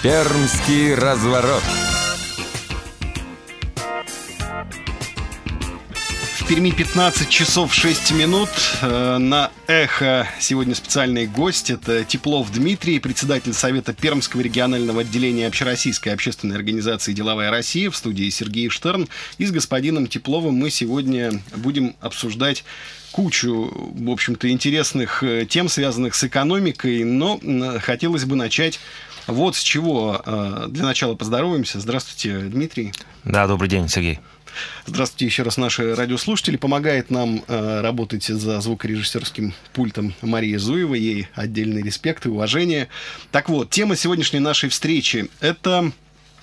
Пермский разворот. В Перми 15 часов 6 минут. На «Эхо» сегодня специальный гость. Это Теплов Дмитрий, председатель Совета Пермского регионального отделения Общероссийской общественной организации «Деловая Россия». В студии Сергей Штерн. И с господином Тепловым мы сегодня будем обсуждать кучу, в общем-то, интересных тем, связанных с экономикой. Но хотелось бы начать вот с чего. Для начала поздороваемся. Здравствуйте, Дмитрий. Да, добрый день, Сергей. Здравствуйте еще раз, наши радиослушатели. Помогает нам работать за звукорежиссерским пультом Мария Зуева. Ей отдельный респект и уважение. Так вот, тема сегодняшней нашей встречи – это,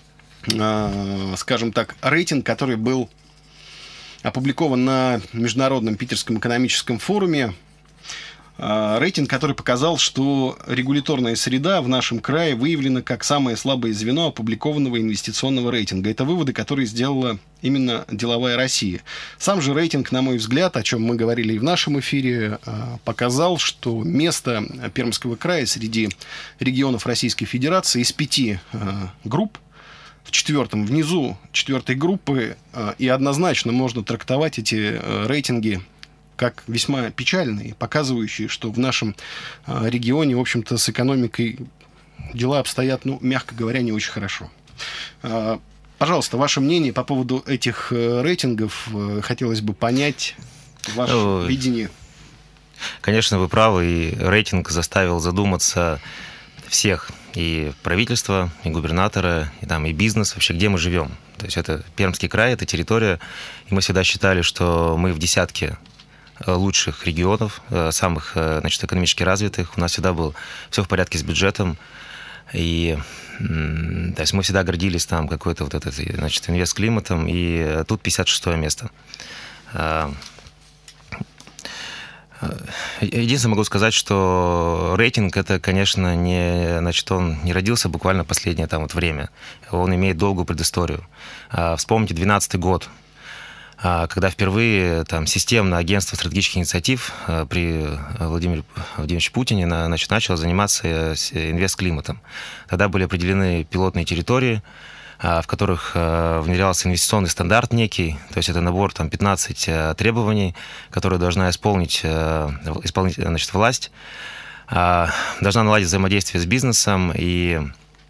скажем так, рейтинг, который был опубликован на Международном Питерском экономическом форуме. Рейтинг, который показал, что регуляторная среда в нашем крае выявлена как самое слабое звено опубликованного инвестиционного рейтинга. Это выводы, которые сделала именно «Деловая Россия». Сам же рейтинг, на мой взгляд, о чем мы говорили и в нашем эфире, показал, что место Пермского края среди регионов Российской Федерации из 5 групп в 4-м, внизу 4-й группы, и однозначно можно трактовать эти рейтинги как весьма печальные, показывающие, что в нашем регионе, в общем-то, с экономикой дела обстоят, мягко говоря, не очень хорошо. Пожалуйста, ваше мнение по поводу этих рейтингов. Хотелось бы понять ваше видение. Конечно, вы правы, и рейтинг заставил задуматься всех, и правительство, и губернатора, и бизнес, вообще, где мы живем. То есть это Пермский край, это территория, и мы всегда считали, что мы в десятке лучших регионов, самых, экономически развитых. У нас всегда было все в порядке с бюджетом. И то есть мы всегда гордились там какой-то инвестклиматом. И тут 56-е место. Единственное, могу сказать, что рейтинг, это, конечно, он не родился буквально последнее время. Он имеет долгую предысторию. Вспомните 2012 год. Когда впервые системно агентство стратегических инициатив при Владимире Владимировиче Путине начало заниматься инвестклиматом. Тогда были определены пилотные территории, в которых внедрялся инвестиционный стандарт некий, то есть это набор 15 требований, которые должна исполнить власть, должна наладить взаимодействие с бизнесом и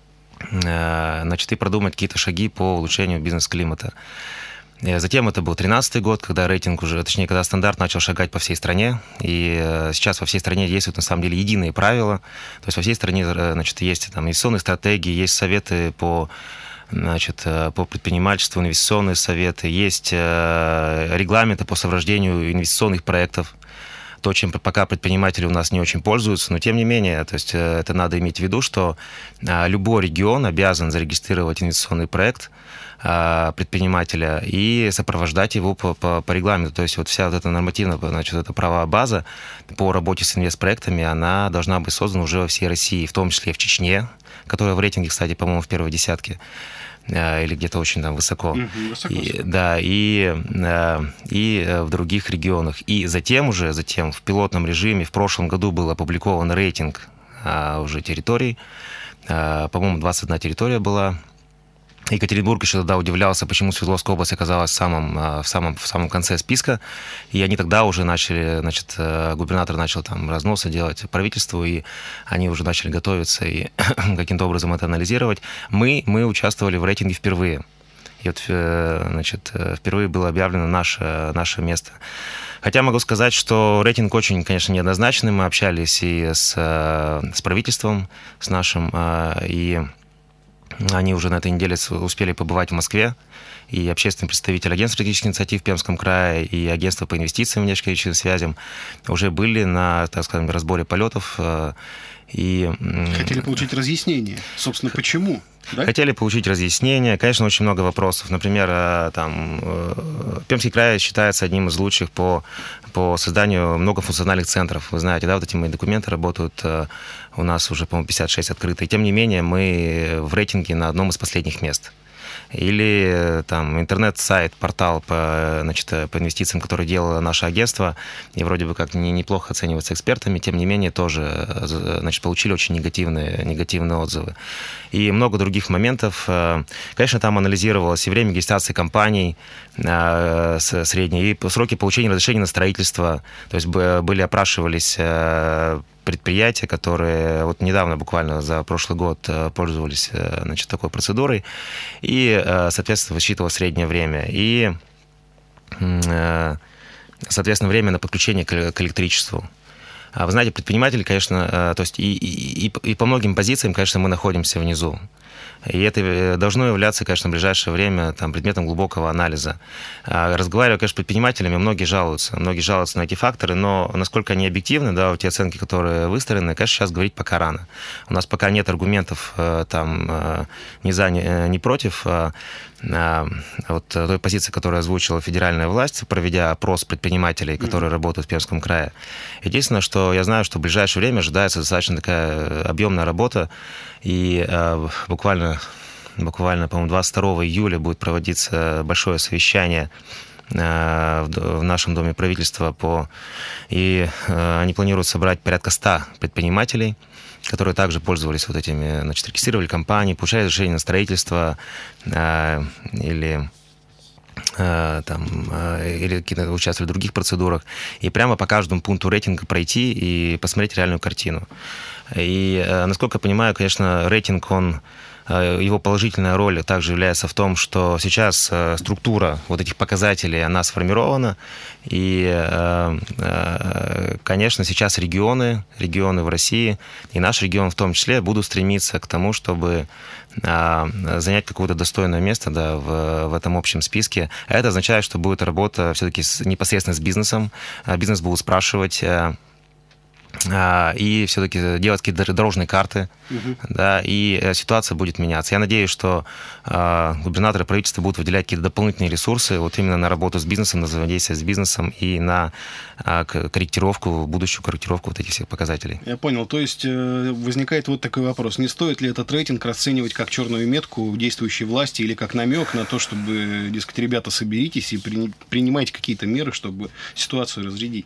продумать какие-то шаги по улучшению бизнес-климата. Затем это был 2013 год, когда рейтинг когда стандарт начал шагать по всей стране, и сейчас во всей стране действуют, на самом деле, единые правила, то есть во всей стране, есть инвестиционные стратегии, есть советы по предпринимательству, инвестиционные советы, есть регламенты по соврождению инвестиционных проектов, то, чем пока предприниматели у нас не очень пользуются, но тем не менее, то есть это надо иметь в виду, что любой регион обязан зарегистрировать инвестиционный проект предпринимателя и сопровождать его по регламенту. То есть вся эта нормативная, эта правовая база по работе с инвестпроектами, она должна быть создана уже во всей России, в том числе в Чечне, которая в рейтинге, кстати, по-моему, в первой десятке, или где-то очень высоко. И в других регионах. И затем в пилотном режиме в прошлом году был опубликован рейтинг уже территорий. По-моему, 21 территория была. Екатеринбург еще тогда удивлялся, почему Свердловская область оказалась в самом конце списка. И они тогда уже начали, губернатор начал разносы делать правительству, и они уже начали готовиться и каким-то образом это анализировать. Мы участвовали в рейтинге впервые. И впервые было объявлено наше место. Хотя могу сказать, что рейтинг очень, конечно, неоднозначный. Мы общались и с правительством, с нашим, и они уже на этой неделе успели побывать в Москве, и общественный представитель агентства стратегических инициатив в Пермском крае, и агентство по инвестициям и внешнекоммерческим связям уже были на, разборе полетов. И хотели получить разъяснение, собственно, почему? Да? Хотели получить разъяснение. Конечно, очень много вопросов. Например, Пермский край считается одним из лучших по созданию многофункциональных центров. Вы знаете, эти мои документы работают у нас уже, по-моему, 56 открыты. И тем не менее, мы в рейтинге на одном из последних мест. или там интернет-сайт, портал по инвестициям, который делало наше агентство, и вроде бы как неплохо оценивается экспертами, тем не менее тоже получили очень негативные отзывы. И много других моментов. Конечно, там анализировалось и время регистрации компаний средние, и сроки получения разрешения на строительство. То есть опрашивались предприятия, которые вот недавно, буквально за прошлый год, пользовались такой процедурой, и, соответственно, высчитывалось среднее время. И, соответственно, время на подключение к электричеству. Вы знаете, предприниматели, конечно, то есть и по многим позициям, конечно, мы находимся внизу. И это должно являться, конечно, в ближайшее время предметом глубокого анализа. Разговаривая, конечно, с предпринимателями, многие жалуются на эти факторы, но насколько они объективны, да, те оценки, которые выстроены, конечно, сейчас говорить пока рано. У нас пока нет аргументов ни за, ни против вот той позиции, которую озвучила федеральная власть, проведя опрос предпринимателей, которые работают в Пермском крае. Единственное, что я знаю, что в ближайшее время ожидается достаточно такая объемная работа, и буквально, по-моему, 22 июля будет проводиться большое совещание в нашем Доме правительства, и они планируют собрать порядка 100 предпринимателей, которые также пользовались вот этими, регистрировали компании, получали разрешение на строительство или какие-то участвовали в других процедурах, и прямо по каждому пункту рейтинга пройти и посмотреть реальную картину. И, насколько я понимаю, конечно, рейтинг, его положительная роль также является в том, что сейчас структура вот этих показателей, она сформирована, и, конечно, сейчас регионы в России, и наш регион в том числе, будут стремиться к тому, чтобы занять какое-то достойное место, да, в этом общем списке. А это означает, что будет работа все-таки непосредственно с бизнесом. Бизнес будут спрашивать, и все-таки делать какие-то дорожные карты, да, и ситуация будет меняться. Я надеюсь, что губернаторы и правительство будут выделять какие-то дополнительные ресурсы вот именно на работу с бизнесом, на взаимодействие с бизнесом и на будущую корректировку вот этих всех показателей. Я понял. То есть возникает вот такой вопрос. Не стоит ли этот рейтинг расценивать как черную метку действующей власти или как намек на то, чтобы, дескать, ребята, соберитесь и принимайте какие-то меры, чтобы ситуацию разрядить?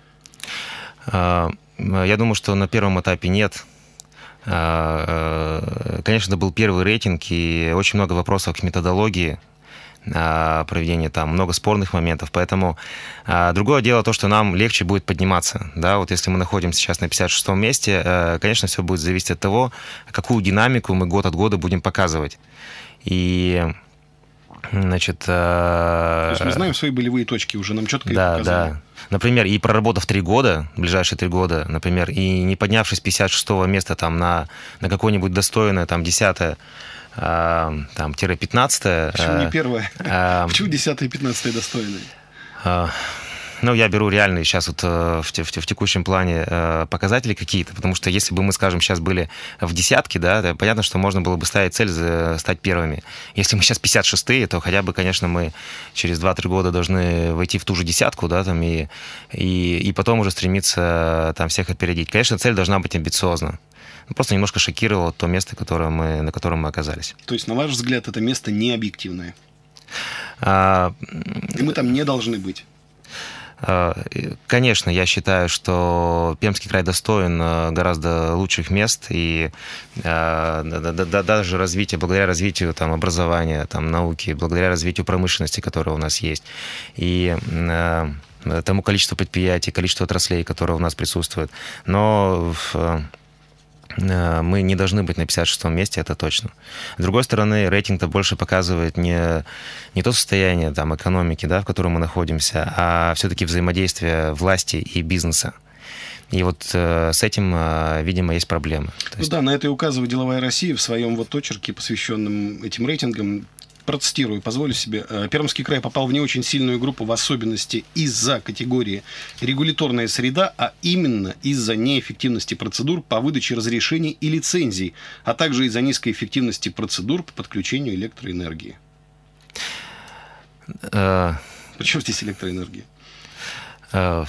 Я думаю, что на первом этапе нет. Конечно, это был первый рейтинг, и очень много вопросов к методологии проведения, много спорных моментов. Поэтому другое дело то, что нам легче будет подниматься. Да? Вот если мы находимся сейчас на 56-м месте, конечно, все будет зависеть от того, какую динамику мы год от года будем показывать. И то есть мы знаем свои болевые точки, уже нам четко их показали. Да. Например, и проработав 3 года, ближайшие 3 года, например, и не поднявшись с 56-го места на какое-нибудь достойное, 10-е, 15-е. Почему не первое? Почему 10-е и 15-е достойные? Я беру реальные сейчас вот в текущем плане показатели какие-то, потому что если бы мы, скажем, сейчас были в десятке, да, то понятно, что можно было бы ставить цель стать первыми. Если мы сейчас 56-е, то хотя бы, конечно, мы через 2-3 года должны войти в ту же десятку, да, и потом уже стремиться всех опередить. Конечно, цель должна быть амбициозна. Просто немножко шокировало то место, на котором мы оказались. То есть, на ваш взгляд, это место не объективное? И мы там не должны быть? Конечно, я считаю, что Пермский край достоин гораздо лучших мест, и даже благодаря развитию образования, науки, благодаря развитию промышленности, которая у нас есть, и тому количеству предприятий, количеству отраслей, которые у нас присутствуют. Но мы не должны быть на 56-м месте, это точно. С другой стороны, рейтинг-то больше показывает не то состояние экономики, да, в котором мы находимся, а все-таки взаимодействие власти и бизнеса. И вот с этим, видимо, есть проблемы. Да, на это и указывает «Деловая Россия» в своем очерке, посвященном этим рейтингам. Процитирую, позволю себе. Пермский край попал в не очень сильную группу, в особенности из-за категории регуляторная среда, а именно из-за неэффективности процедур по выдаче разрешений и лицензий, а также из-за низкой эффективности процедур по подключению электроэнергии. Причем здесь электроэнергия?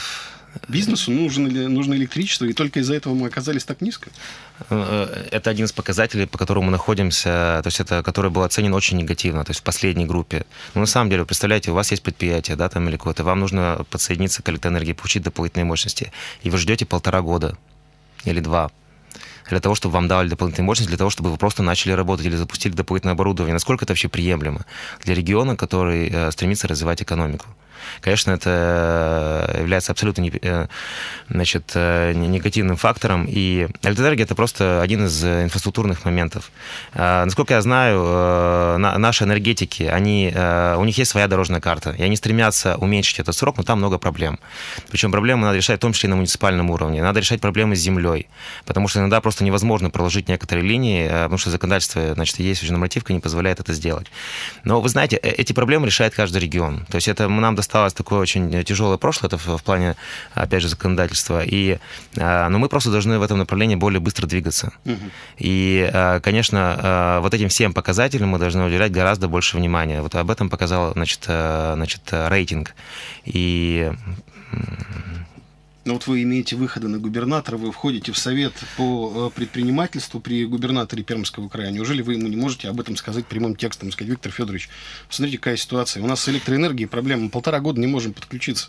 Бизнесу нужно электричество, и только из-за этого мы оказались так низко? Это один из показателей, по которому мы находимся, то есть это, который был оценен очень негативно, то есть в последней группе. Но на самом деле, вы представляете, у вас есть предприятие, да, там или какое-то, вам нужно подсоединиться к электроэнергии, получить дополнительные мощности, и вы ждете 1,5 года или 2 для того, чтобы вам дали дополнительную мощность, для того, чтобы вы просто начали работать или запустили дополнительное оборудование. Насколько это вообще приемлемо для региона, который стремится развивать экономику? Конечно, это является абсолютно негативным фактором, и электроэнергия – это просто один из инфраструктурных моментов. Насколько я знаю, наши энергетики, у них есть своя дорожная карта, и они стремятся уменьшить этот срок, но там много проблем. Причем проблемы надо решать в том числе и на муниципальном уровне. Надо решать проблемы с землей, потому что иногда просто невозможно проложить некоторые линии, потому что законодательство, есть уже нормативка, не позволяет это сделать. Но вы знаете, эти проблемы решает каждый регион. То есть это нам досталось такое очень тяжелое прошлое, это в плане, опять же, законодательства. Но мы просто должны в этом направлении более быстро двигаться. И, конечно, вот этим всем показателям мы должны уделять гораздо больше внимания. Вот об этом показал, рейтинг. И... Но вот вы имеете выходы на губернатора, вы входите в совет по предпринимательству при губернаторе Пермского края. Неужели вы ему не можете об этом сказать прямым текстом, сказать: Виктор Федорович, посмотрите, какая ситуация. У нас с электроэнергией проблема, мы 1,5 года не можем подключиться.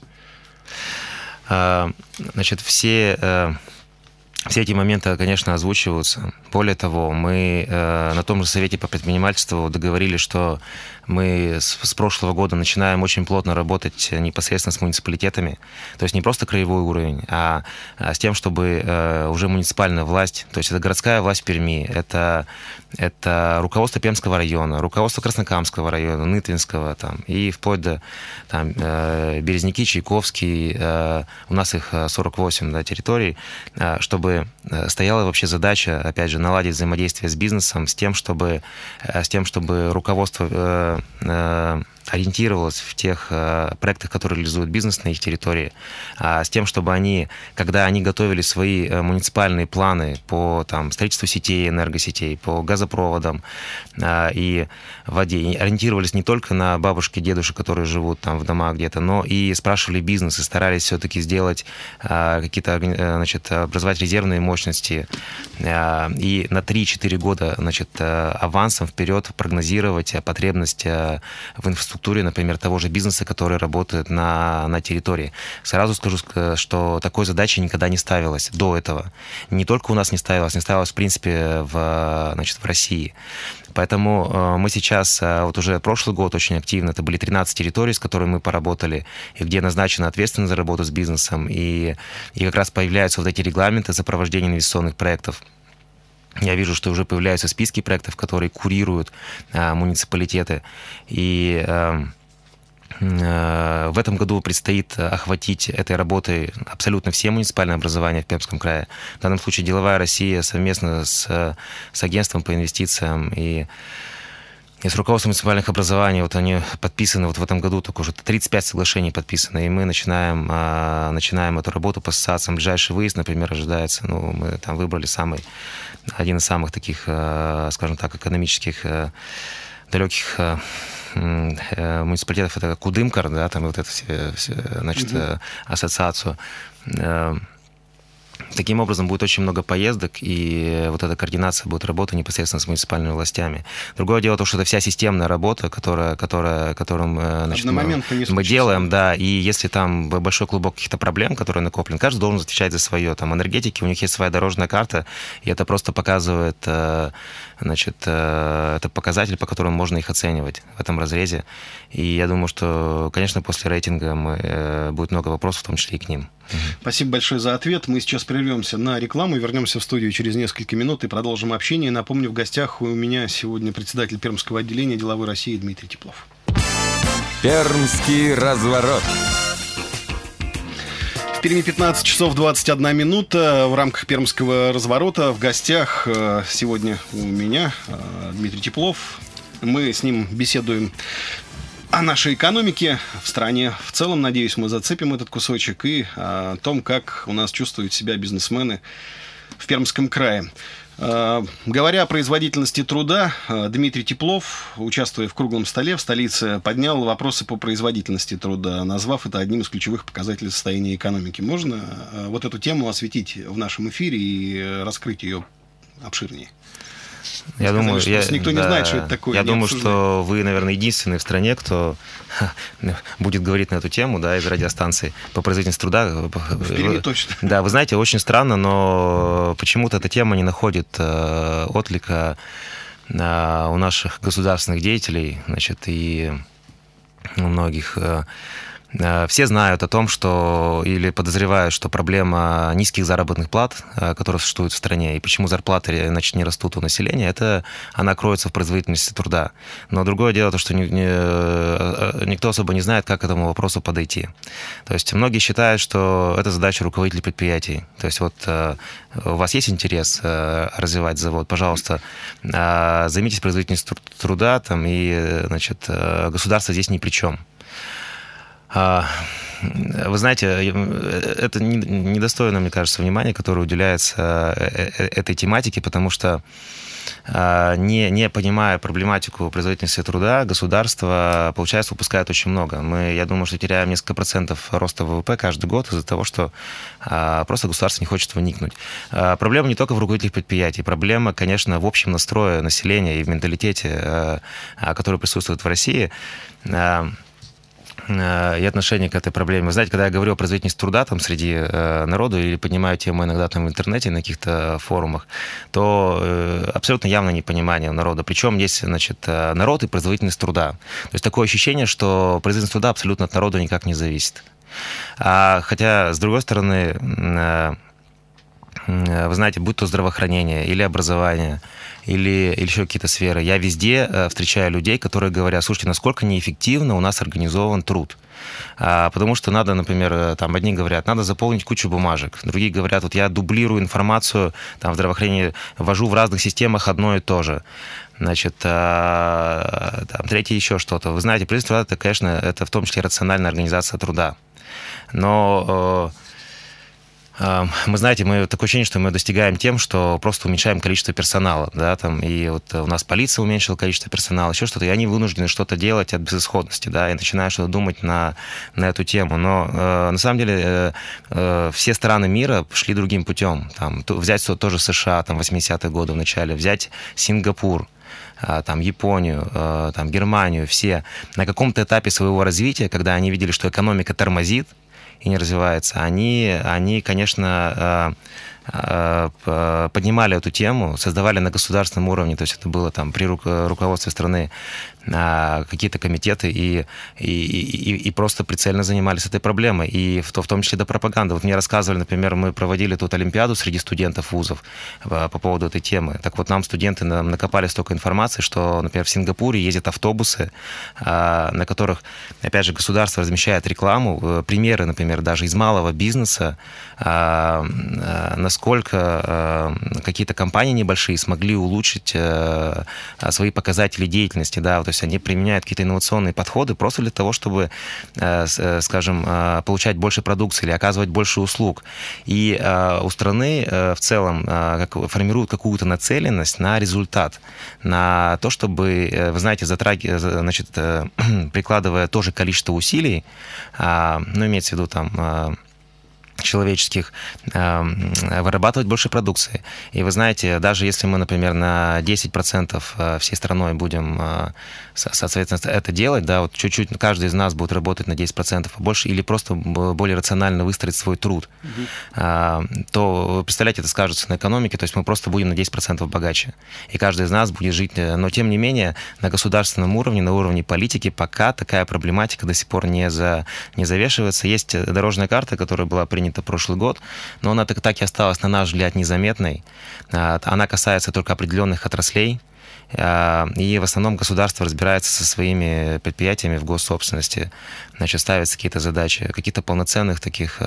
Все эти моменты, конечно, озвучиваются. Более того, мы на том же совете по предпринимательству договорились, что мы с прошлого года начинаем очень плотно работать непосредственно с муниципалитетами. То есть не просто краевой уровень, а с тем, чтобы уже муниципальная власть, то есть это городская власть Перми, это руководство Пермского района, руководство Краснокамского района, Нытвинского, и вплоть до Березники, Чайковский, у нас их 48 территорий, чтобы стояла вообще задача, опять же, наладить взаимодействие с бизнесом, с тем, чтобы руководство ориентировалось в тех проектах, которые реализует бизнес на их территории, с тем, чтобы они, когда они готовили свои муниципальные планы по строительству сетей, энергосетей, по газопроводам и воде, ориентировались не только на бабушек и дедушек, которые живут в домах где-то, но и спрашивали бизнес и старались все-таки сделать какие-то, образовать резервные мощности и на 3-4 года, авансом вперед прогнозировать потребность в инфраструктуре, например, того же бизнеса, который работает на территории. Сразу скажу, что такой задачи никогда не ставилось до этого. Не только у нас не ставилось, в принципе, в России. Поэтому мы сейчас, вот уже прошлый год очень активно, это были 13 территорий, с которыми мы поработали, и где назначена ответственность за работу с бизнесом, и как раз появляются вот эти регламенты сопровождения инвестиционных проектов. Я вижу, что уже появляются списки проектов, которые курируют муниципалитеты. И в этом году предстоит охватить этой работой абсолютно все муниципальные образования в Пермском крае. В данном случае «Деловая Россия» совместно с агентством по инвестициям и с руководством муниципальных образований, вот они подписаны, вот в этом году только уже 35 соглашений подписано, и мы начинаем эту работу по ассоциациям. Ближайший выезд, например, ожидается, мы там выбрали один из самых таких, скажем так, экономических далеких муниципалитетов, это Кудымкар, да, там вот это ассоциацию. Таким образом, будет очень много поездок, и вот эта координация будет работать непосредственно с муниципальными властями. Другое дело, то, что это вся системная работа, которую мы делаем, да, и если там большой клубок каких-то проблем, которые накоплен, каждый должен отвечать за свое. Там энергетики, у них есть своя дорожная карта, и это просто показывает, это показатель, по которому можно их оценивать в этом разрезе. И я думаю, что, конечно, после рейтинга будет много вопросов, в том числе и к ним. Спасибо большое за ответ. Мы сейчас прервемся на рекламу, вернемся в студию через несколько минут и продолжим общение. Напомню, в гостях у меня сегодня председатель Пермского отделения «Деловой России» Дмитрий Теплов. Пермский разворот. В Перми 15 часов 21 минута. В рамках Пермского разворота в гостях сегодня у меня Дмитрий Теплов. Мы с ним беседуем о нашей экономике в стране в целом. Надеюсь, мы зацепим этот кусочек и о том, как у нас чувствуют себя бизнесмены в Пермском крае. Говоря о производительности труда, Дмитрий Теплов, участвуя в круглом столе в столице, поднял вопросы по производительности труда, назвав это одним из ключевых показателей состояния экономики. Можно вот эту тему осветить в нашем эфире и раскрыть ее обширнее? Я думаю, никто не знает, что это такое. Я думаю, что вы, наверное, единственный в стране, будет говорить на эту тему, да, из радиостанции по производительности труда. Впереди точно. Да, вы знаете, очень странно, но почему-то эта тема не находит отклика у наших государственных деятелей, значит, и у многих. Все знают о том, что или подозревают, что проблема низких заработных плат, которые существуют в стране, и почему зарплаты, значит, не растут у населения, она кроется в производительности труда. Но другое дело то, что никто особо не знает, как к этому вопросу подойти. То есть многие считают, что это задача руководителей предприятий. То есть вот у вас есть интерес развивать завод, пожалуйста, займитесь производительностью труда, там, и, значит, государство здесь ни при чем. Вы знаете, это недостойно, мне кажется, внимания, которое уделяется этой тематике, потому что, не понимая проблематику производительности труда, государство, получается, упускает очень много. Я думаю, что теряем несколько процентов роста ВВП каждый год из-за того, что просто государство не хочет вникнуть. Проблема не только в руководителях предприятий, проблема, конечно, в общем настрое населения и в менталитете, который присутствует в России, и отношение к этой проблеме. Вы знаете, когда я говорю о производительности труда там, среди народу или поднимаю тему иногда там, в интернете, на каких-то форумах, то абсолютно явное непонимание у народа. Причем есть, значит, народ и производительность труда. То есть такое ощущение, что производительность труда абсолютно от народа никак не зависит. Хотя, с другой стороны, вы знаете, будь то здравоохранение или образование, или еще какие-то сферы, я везде встречаю людей, которые говорят: слушайте, насколько неэффективно у нас организован труд. Потому что надо, например, там одни говорят, надо заполнить кучу бумажек, другие говорят, вот я дублирую информацию, там в здравоохранении ввожу в разных системах одно и то же. Значит, там, третье еще что-то. Вы знаете, производительность труда, это, конечно, это в том числе рациональная организация труда. Но мы, знаете, такое ощущение, что мы достигаем тем, что просто уменьшаем количество персонала, да, там, и вот у нас полиция уменьшила количество персонала, еще что-то, и они вынуждены что-то делать от безысходности, да, и начинают что-то думать на эту тему. Но на самом деле все страны мира шли другим путем. Там, взять тоже США, там, 80-е годы в начале, взять Сингапур, там, Японию, там, Германию, все на каком-то этапе своего развития, когда они видели, что экономика тормозит и не развивается, они, конечно, поднимали эту тему, создавали на государственном уровне, то есть это было там при руководстве страны какие-то комитеты и просто прицельно занимались этой проблемой, и в том числе до пропаганды. Вот мне рассказывали, например, мы проводили тут олимпиаду среди студентов вузов по поводу этой темы. Так вот, нам студенты накопали столько информации, что, например, в Сингапуре ездят автобусы, на которых, опять же, государство размещает рекламу, примеры, например, даже из малого бизнеса, насколько какие-то компании небольшие смогли улучшить свои показатели деятельности, да, то есть они применяют какие-то инновационные подходы просто для того, чтобы, скажем, получать больше продукции или оказывать больше услуг. И у страны в целом формируют какую-то нацеленность на результат, на то, чтобы, вы знаете, значит, прикладывая тоже количество усилий, ну, имеется в виду там человеческих, вырабатывать больше продукции. И вы знаете, даже если мы, например, на 10% всей страной будем, соответственно, это делать, да, вот чуть-чуть каждый из нас будет работать на 10% больше или просто более рационально выстроить свой труд, то, представляете, это скажется на экономике, то есть мы просто будем на 10% богаче. И каждый из нас будет жить, но тем не менее на государственном уровне, на уровне политики пока такая проблематика до сих пор не завешивается. Есть дорожная карта, которая была принята прошлый год, но она так и осталась, на наш взгляд, незаметной. Она касается только определенных отраслей, и в основном государство разбирается со своими предприятиями в госсобственности, значит, ставятся какие-то задачи, каких-то полноценных таких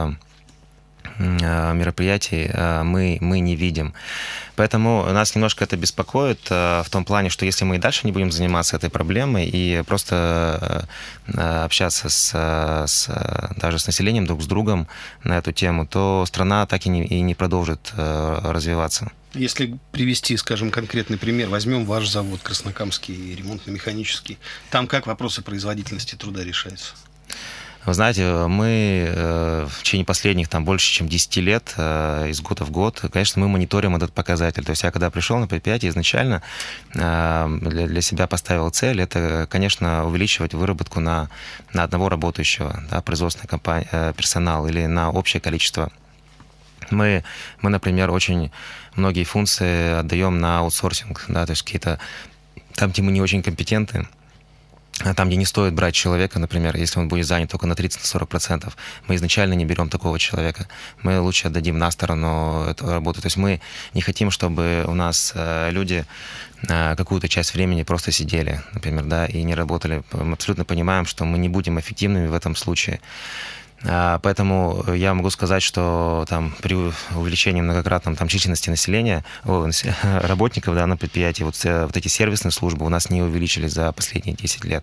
мероприятий мы не видим. Поэтому нас немножко это беспокоит в том плане, что если мы и дальше не будем заниматься этой проблемой и просто общаться даже с населением, друг с другом на эту тему, то страна так и не продолжит развиваться. Если привести, скажем, конкретный пример, возьмем ваш завод Краснокамский, ремонтно-механический. Там как вопросы производительности труда решаются? Вы знаете, мы в течение последних больше, чем 10 лет, из года в год, конечно, мы мониторим этот показатель. То есть я когда пришел на предприятие, изначально для себя поставил цель, это, конечно, увеличивать выработку на одного работающего, да, производственный персонал или на общее количество. Мы, например, очень многие функции отдаем на аутсорсинг, да, то есть какие-то там, где мы не очень компетентны, там, где не стоит брать человека, например, если он будет занят только на 30-40%, мы изначально не берем такого человека. Мы лучше отдадим на сторону эту работу. То есть мы не хотим, чтобы у нас люди какую-то часть времени просто сидели, например, да, и не работали. Мы абсолютно понимаем, что мы не будем эффективными в этом случае. Поэтому я могу сказать, что при увеличении многократном численности населения, работников, да, на предприятии, вот эти сервисные службы у нас не увеличились за последние 10 лет.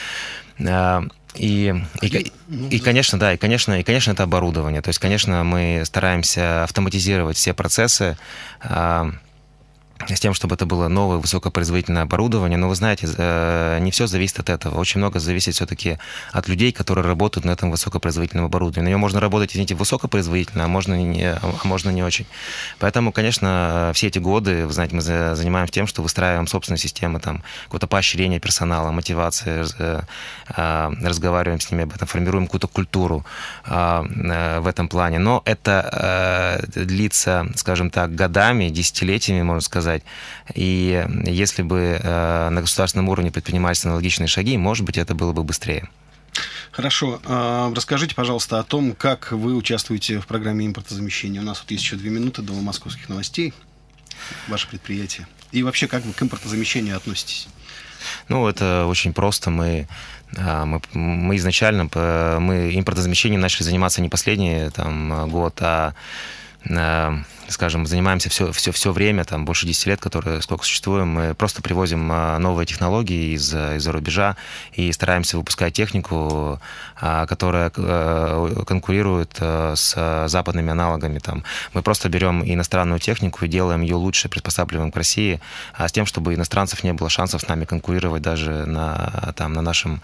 И, конечно, да, и, конечно, это оборудование. То есть, конечно, мы стараемся автоматизировать все процессы, с тем, чтобы это было новое высокопроизводительное оборудование. Но вы знаете, не все зависит от этого. Очень много зависит все-таки от людей, которые работают на этом высокопроизводительном оборудовании. На нем можно работать, извините, высокопроизводительно, а можно не очень. Поэтому, конечно, все эти годы, вы знаете, мы занимаемся тем, что выстраиваем собственную систему, какое-то поощрение персонала, мотивации, разговариваем с ними об этом, формируем какую-то культуру в этом плане. Но это длится, скажем так, годами, десятилетиями, можно сказать. И если бы на государственном уровне предпринимались аналогичные шаги, может быть, это было бы быстрее. Хорошо. Расскажите, пожалуйста, о том, как вы участвуете в программе импортозамещения. У нас вот есть еще 2 минуты до московских новостей. Ваше предприятие. И вообще, как вы к импортозамещению относитесь? Это очень просто. Мы изначально импортозамещением начали заниматься не последний год, а скажем, занимаемся все время, больше 10 лет, сколько существуем, мы просто привозим новые технологии из-за рубежа и стараемся выпускать технику, которая конкурирует с западными аналогами. Мы просто берем иностранную технику и делаем ее лучше, приспосабливаем к России, с тем, чтобы иностранцев не было шансов с нами конкурировать даже на нашем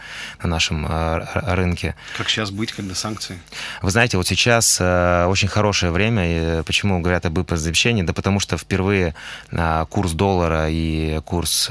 рынке. Как сейчас быть, когда санкции? Вы знаете, вот сейчас очень хорошее время. И почему говорят об импортозамещении? Да потому что впервые курс доллара и курс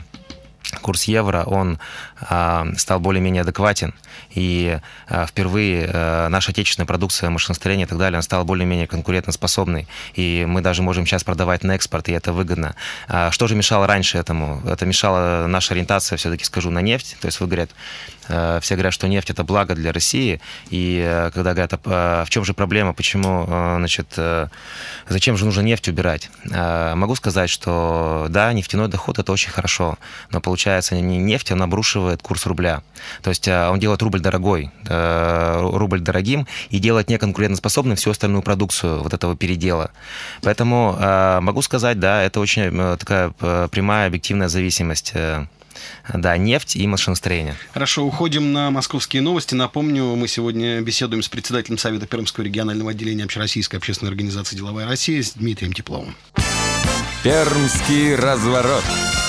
евро, он стал более-менее адекватен. И впервые наша отечественная продукция, машиностроение и так далее, она стала более-менее конкурентоспособной. И мы даже можем сейчас продавать на экспорт, и это выгодно. Что же мешало раньше этому? Это мешала наша ориентация, все-таки скажу, на нефть. То есть все говорят, что нефть – это благо для России. И когда говорят, в чем же проблема, почему, зачем же нужно нефть убирать? Могу сказать, что да, нефтяной доход – это очень хорошо. Но получается, нефть, она обрушивает курс рубля. То есть он делает рубль дорогим и делает неконкурентоспособной всю остальную продукцию вот этого передела. Поэтому могу сказать, да, это очень такая прямая объективная зависимость. Да, нефть и машиностроение. Хорошо, уходим на московские новости. Напомню, мы сегодня беседуем с председателем Совета Пермского регионального отделения Общероссийской общественной организации «Деловая Россия» с Дмитрием Тепловым. Пермский разворот.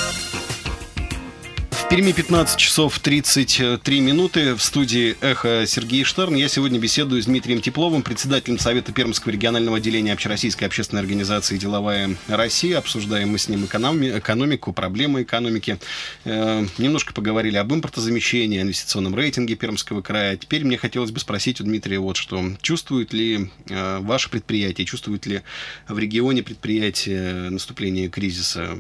В Перми 15 часов 33 минуты. В студии «Эхо» Сергей Штерн. Я сегодня беседую с Дмитрием Тепловым, председателем Совета Пермского регионального отделения Общероссийской общественной организации «Деловая Россия». Обсуждаем мы с ним экономику, проблемы экономики. Немножко поговорили об импортозамещении, инвестиционном рейтинге Пермского края. Теперь мне хотелось бы спросить у Дмитрия вот что. Чувствует ли ваше предприятие, чувствует ли в регионе предприятие наступление кризиса?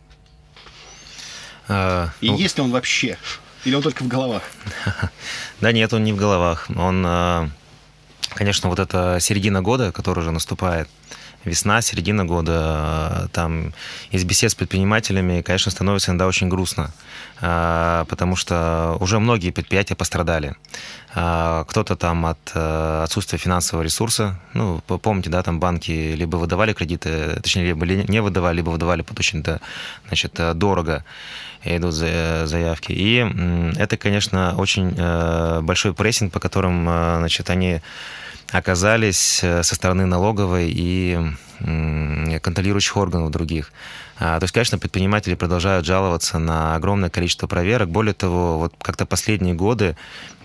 И есть ли он вообще? Или он только в головах? Да нет, он не в головах. Он, конечно, вот эта середина года, которая уже наступает, весна, середина года, там из бесед с предпринимателями, конечно, становится иногда очень грустно, потому что уже многие предприятия пострадали. Кто-то от отсутствия финансового ресурса, помните, да, там банки либо выдавали кредиты, точнее, либо не выдавали, либо выдавали под очень, дорого, идут заявки. И это, конечно, очень большой прессинг, по которым, они оказались со стороны налоговой и контролирующих органов других. То есть, конечно, предприниматели продолжают жаловаться на огромное количество проверок. Более того, вот как-то последние годы,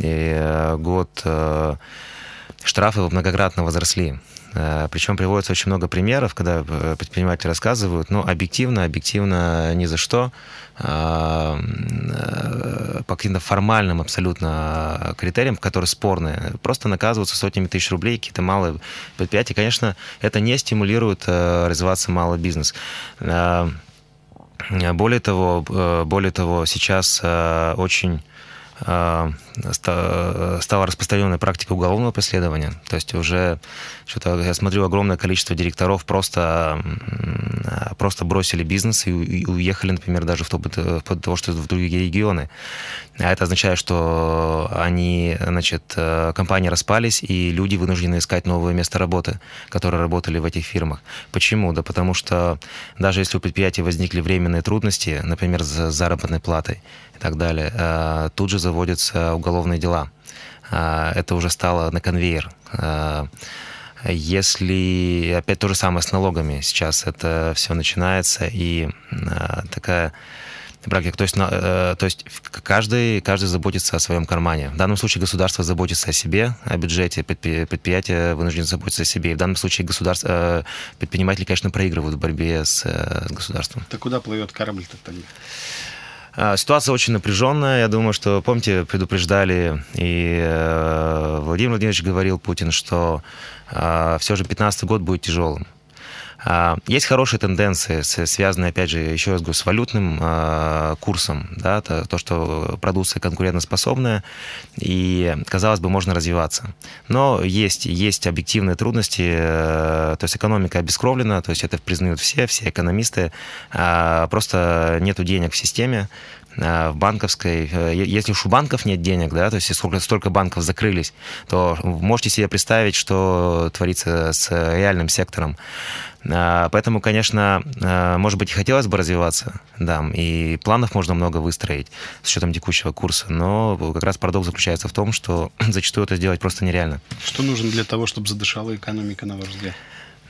штрафы многократно возросли. Причем приводится очень много примеров, когда предприниматели рассказывают, объективно, ни за что, по каким-то формальным абсолютно критериям, которые спорные, просто наказываются сотнями тысяч рублей какие-то малые предприятия. Конечно, это не стимулирует развиваться малый бизнес. Более того, сейчас очень стала распространенная практика уголовного преследования. То есть уже что-то я смотрю, огромное количество директоров просто бросили бизнес и уехали, например, даже вплоть до того, что в другие регионы. А это означает, что компании распались, и люди вынуждены искать новое место работы, которые работали в этих фирмах. Почему? Да потому что даже если у предприятия возникли временные трудности, например, с заработной платой и так далее, тут же заводятся уголовные дела. Это уже стало на конвейер. Если, опять то же самое с налогами, сейчас это все начинается, и такая практика, то есть каждый заботится о своем кармане. В данном случае государство заботится о себе, о бюджете, предприятия вынуждены заботиться о себе. И в данном случае предприниматели, конечно, проигрывают в борьбе с государством. Так куда плывет корабль-то тогда? Ситуация очень напряженная. Я думаю, что, помните, предупреждали, и Владимир Владимирович говорил, Путин, что все же 2015 год будет тяжелым. Есть хорошие тенденции, связанные, опять же, еще раз говорю, с валютным курсом, да, то, что продукция конкурентоспособная, и, казалось бы, можно развиваться. Но есть объективные трудности, то есть экономика обескровлена, то есть это признают все экономисты, просто нету денег в системе, в банковской. Если уж у банков нет денег, да, то есть столько банков закрылись, то можете себе представить, что творится с реальным сектором. Поэтому, конечно, может быть, и хотелось бы развиваться, да, и планов можно много выстроить с учетом текущего курса, но как раз парадокс заключается в том, что зачастую это сделать просто нереально. Что нужно для того, чтобы задышала экономика, на ваш взгляд?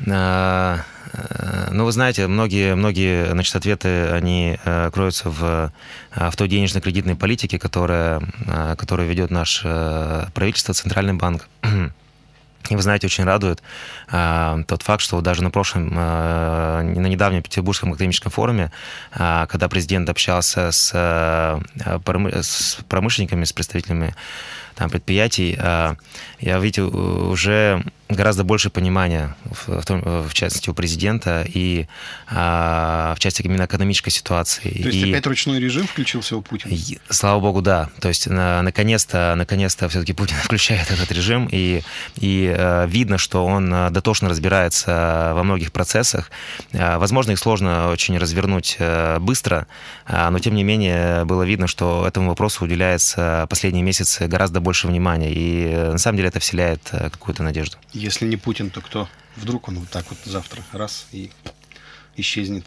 Вы знаете, многие ответы, они кроются в той денежно-кредитной политике, которую ведет наше правительство, Центральный банк. И вы знаете, очень радует тот факт, что даже на недавнем Петербургском академическом форуме, когда президент общался с промышленниками, с представителями предприятий, я видел уже гораздо больше понимания, в частности, у президента и в части именно экономической ситуации. То есть опять ручной режим включился у Путина? Слава богу, да. То есть наконец-то все-таки Путин включает этот режим, и видно, что он дотошно разбирается во многих процессах. Возможно, их сложно очень развернуть быстро, но тем не менее было видно, что этому вопросу уделяется последние месяцы гораздо больше внимания, и на самом деле это вселяет какую-то надежду. Если не Путин, то кто? Вдруг он вот так вот завтра раз и исчезнет?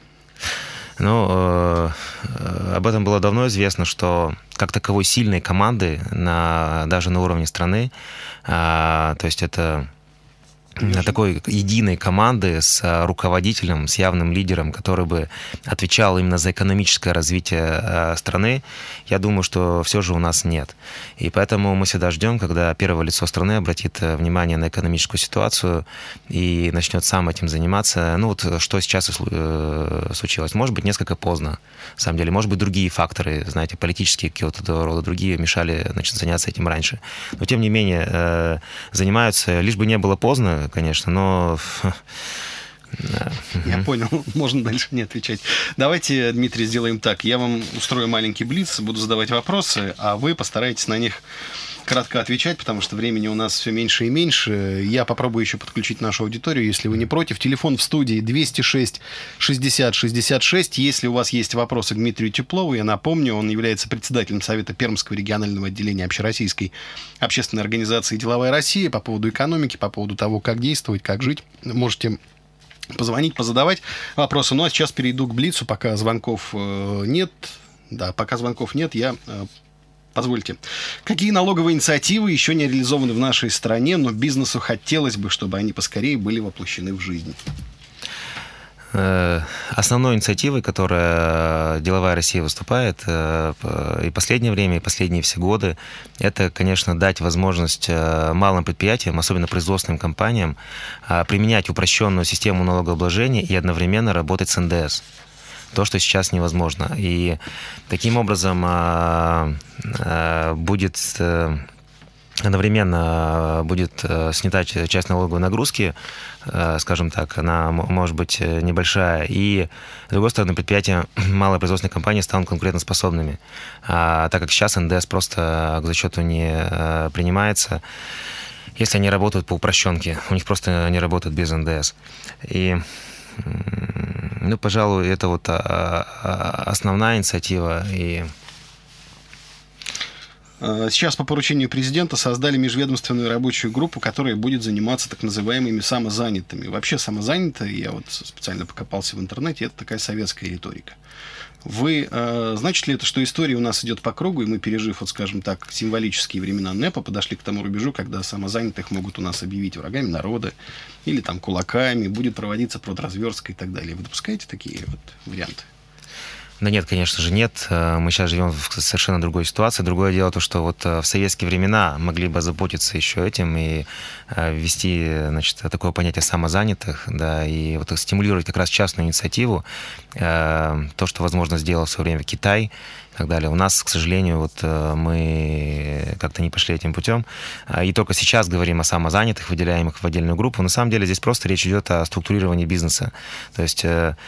Об этом было давно известно, что как таковой сильной команды даже на уровне страны, то есть это такой единой команды с руководителем, с явным лидером, который бы отвечал именно за экономическое развитие страны, я думаю, что все же у нас нет. И поэтому мы всегда ждем, когда первое лицо страны обратит внимание на экономическую ситуацию и начнет сам этим заниматься. Что сейчас и случилось. Может быть, несколько поздно, на самом деле. Может быть, другие факторы, знаете, политические какие-то рода другие мешали заняться этим раньше. Но, тем не менее, занимаются, лишь бы не было поздно, конечно, но... Я понял, можно дальше не отвечать. Давайте, Дмитрий, сделаем так. Я вам устрою маленький блиц, буду задавать вопросы, а вы постарайтесь на них кратко отвечать, потому что времени у нас все меньше и меньше. Я попробую еще подключить нашу аудиторию, если вы не против. Телефон в студии 206 60 66. Если у вас есть вопросы к Дмитрию Теплову, я напомню, он является председателем Совета Пермского регионального отделения Общероссийской общественной организации «Деловая Россия». По поводу экономики, по поводу того, как действовать, как жить, можете позвонить, позадавать вопросы. Ну, а сейчас перейду к блицу, пока звонков нет. Да, пока звонков нет, я Позвольте. Какие налоговые инициативы еще не реализованы в нашей стране, но бизнесу хотелось бы, чтобы они поскорее были воплощены в жизнь? Основной инициативой, которая деловая Россия выступает и последнее время, и последние все годы, это, конечно, дать возможность малым предприятиям, особенно производственным компаниям, применять упрощенную систему налогообложения и одновременно работать с НДС. То, что сейчас невозможно. И таким образом будет одновременно будет снята часть налоговой нагрузки, скажем так, она может быть небольшая, и, с другой стороны, предприятия, малые производственные компании станут конкурентоспособными, так как сейчас НДС просто к зачету не принимается, если они работают по упрощенке, у них просто не работают без НДС. И, ну, пожалуй, это вот основная инициатива. И сейчас по поручению президента создали межведомственную рабочую группу, которая будет заниматься так называемыми самозанятыми. Вообще самозанятые, я вот специально покопался в интернете, это такая советская риторика. Значит ли это, что история у нас идет по кругу, и мы, пережив, вот скажем так, символические времена НЭПа, подошли к тому рубежу, когда самозанятых могут у нас объявить врагами народа или там кулаками, будет проводиться продразверстка и так далее. Вы допускаете такие вот варианты? Да нет, конечно же, нет. Мы сейчас живем в совершенно другой ситуации. Другое дело то, что вот в советские времена могли бы озаботиться еще этим и ввести, значит, такое понятие самозанятых, да, и вот стимулировать как раз частную инициативу. То, что, возможно, сделал в свое время Китай и так далее. У нас, к сожалению, вот мы как-то не пошли этим путем. И только сейчас говорим о самозанятых, выделяем их в отдельную группу. На самом деле здесь просто речь идет о структурировании бизнеса. То есть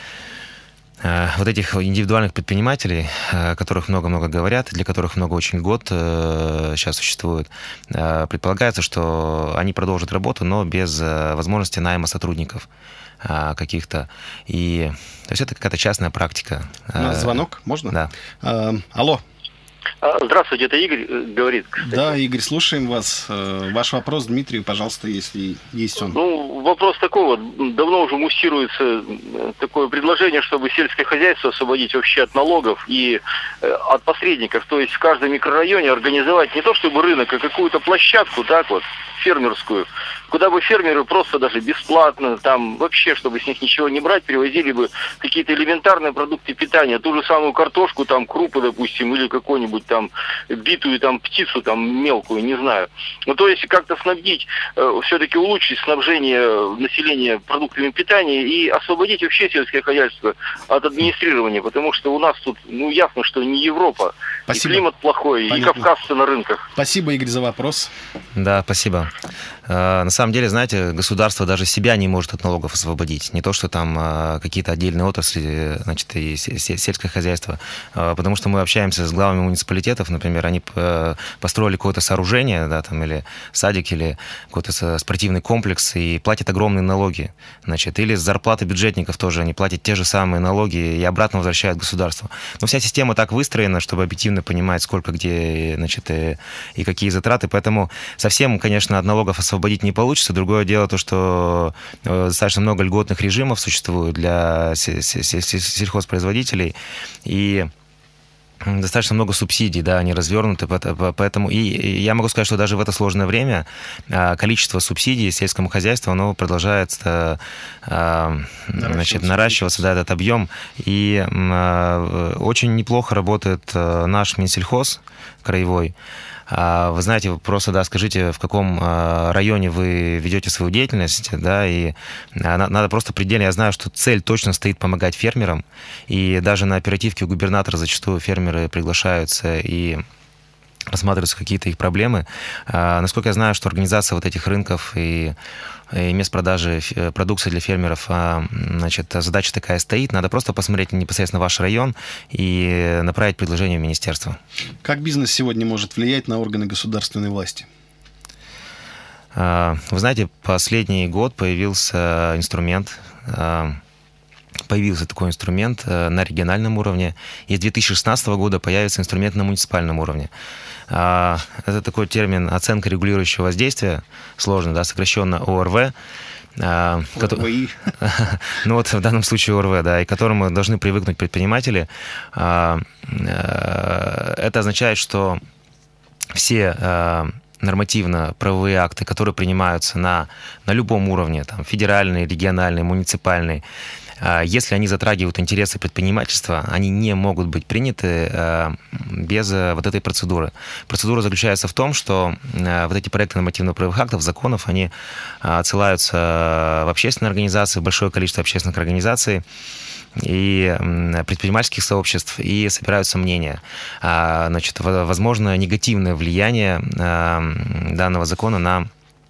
вот этих индивидуальных предпринимателей, о которых много-много говорят, для которых много очень льгот сейчас существует, предполагается, что они продолжат работу, но без возможности найма сотрудников каких-то. И то есть это какая-то частная практика. У нас звонок, можно? Да. Алло. Здравствуйте, это Игорь говорит. Кстати. Да, Игорь, слушаем вас. Ваш вопрос Дмитрию, пожалуйста, если есть он. Ну, вопрос такой вот. Давно уже муссируется такое предложение, чтобы сельское хозяйство освободить вообще от налогов и от посредников. То есть в каждом микрорайоне организовать не то чтобы рынок, а какую-то площадку, так вот, фермерскую, куда бы фермеры просто даже бесплатно, там вообще, чтобы с них ничего не брать, привозили бы какие-то элементарные продукты питания, ту же самую картошку, там, крупы, допустим, или какую-нибудь там битую там птицу, там, мелкую, не знаю. Ну, то есть как-то снабдить, все-таки улучшить снабжение населения продуктами питания и освободить вообще сельское хозяйство от администрирования, потому что у нас тут, ну, ясно, что не Европа, Спасибо. И климат плохой, понятно. И кавказцы на рынках. Спасибо, Игорь, за вопрос. Да, спасибо. На самом деле, знаете, государство даже себя не может от налогов освободить. Не то, что там какие-то отдельные отрасли, значит, и сельское хозяйство. Потому что мы общаемся с главами муниципалитетов, например, они построили какое-то сооружение, да, там, или садик, или какой-то спортивный комплекс, и платят огромные налоги. Значит, или с зарплаты бюджетников тоже они платят те же самые налоги и обратно возвращают государству. Но вся система так выстроена, чтобы объективно понимать, сколько где, значит, и какие затраты. Поэтому совсем, конечно, от налогов освободить не получится. Другое дело то, что достаточно много льготных режимов существует для сельхозпроизводителей, и достаточно много субсидий, да, они развернуты, поэтому и я могу сказать, что даже в это сложное время количество субсидий сельскому хозяйству, оно продолжает, значит, наращиваться, да, этот объем, и очень неплохо работает наш Минсельхоз краевой. Вы знаете, просто, да, скажите, в каком районе вы ведете свою деятельность, да, и надо просто предельно, я знаю, что цель точно стоит помогать фермерам, и даже на оперативке у губернатора зачастую фермеры приглашаются и рассматриваются какие-то их проблемы. Насколько я знаю, что организация вот этих рынков и мест продажи продукции для фермеров, значит, задача такая стоит. Надо просто посмотреть непосредственно ваш район и направить предложение в министерство. Как бизнес сегодня может влиять на органы государственной власти? Вы знаете, последний год появился такой инструмент на региональном уровне, и с 2016 года появится инструмент на муниципальном уровне. Это такой термин «оценка регулирующего воздействия», сложно, да, сокращенно ОРВ. ОРВИ. Ну вот в данном случае ОРВ, да, и к которому должны привыкнуть предприниматели. Это означает, что все нормативно-правовые акты, которые принимаются на любом уровне, там, федеральный, региональный, муниципальный, если они затрагивают интересы предпринимательства, они не могут быть приняты без вот этой процедуры. Процедура заключается в том, что вот эти проекты нормативно-правовых актов, законов, они отсылаются в общественные организации, в большое количество общественных организаций и предпринимательских сообществ, и собираются мнения. Значит, возможно, негативное влияние данного закона на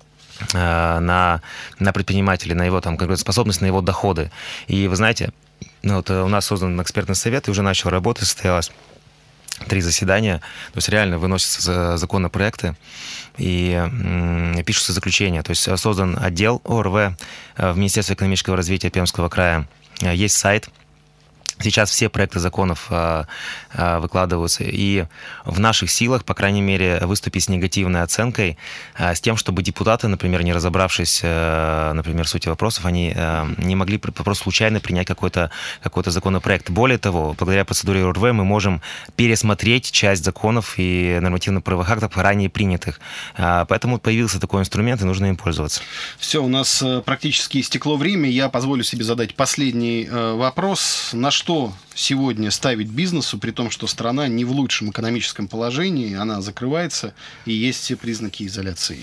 предпринимателя, на его там, конкурентоспособность, на его доходы. И вы знаете, вот у нас создан экспертный совет, и уже начал работать, состоялось 3 заседания, то есть реально выносятся законопроекты и пишутся заключения. То есть создан отдел ОРВ в Министерстве экономического развития Пермского края, есть сайт. Сейчас все проекты законов выкладываются, и в наших силах, по крайней мере, выступить с негативной оценкой, с тем, чтобы депутаты, например, не разобравшись, например, в сути вопросов, они не могли просто случайно принять какой-то законопроект. Более того, благодаря процедуре ОРВ мы можем пересмотреть часть законов и нормативно-правовых актов, ранее принятых. Поэтому появился такой инструмент, и нужно им пользоваться. Все, у нас практически истекло время. Я позволю себе задать последний вопрос. На что сегодня ставить бизнесу, при том, что страна не в лучшем экономическом положении, она закрывается, и есть все признаки изоляции?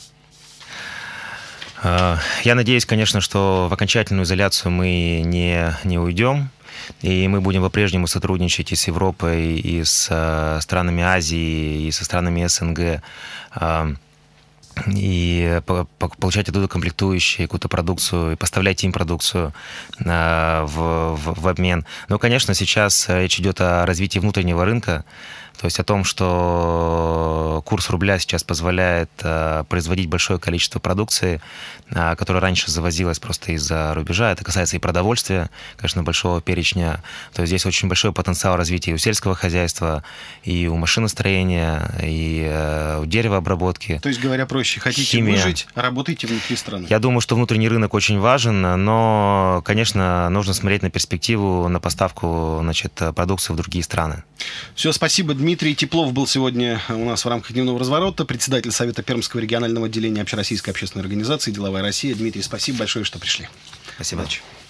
Я надеюсь, конечно, что в окончательную изоляцию мы не уйдем, и мы будем по-прежнему сотрудничать и с Европой, и с странами Азии, и со странами СНГ, и получать оттуда комплектующие, какую-то продукцию, и поставлять им продукцию в обмен. Но, конечно, сейчас речь идет о развитии внутреннего рынка, то есть о том, что курс рубля сейчас позволяет производить большое количество продукции, которая раньше завозилась просто из-за рубежа. Это касается и продовольствия, конечно, большого перечня. То есть здесь очень большой потенциал развития и у сельского хозяйства, и у машиностроения, и у деревообработки. То есть, говоря проще, хотите химия. Выжить, работайте внутри страны. Я думаю, что внутренний рынок очень важен, но, конечно, нужно смотреть на перспективу, на поставку, значит, продукции в другие страны. Все, спасибо. Дмитрий Теплов был сегодня у нас в рамках дневного разворота, председатель Совета Пермского регионального отделения Общероссийской общественной организации «Деловая Россия». Дмитрий, спасибо большое, что пришли. Спасибо. Удачи.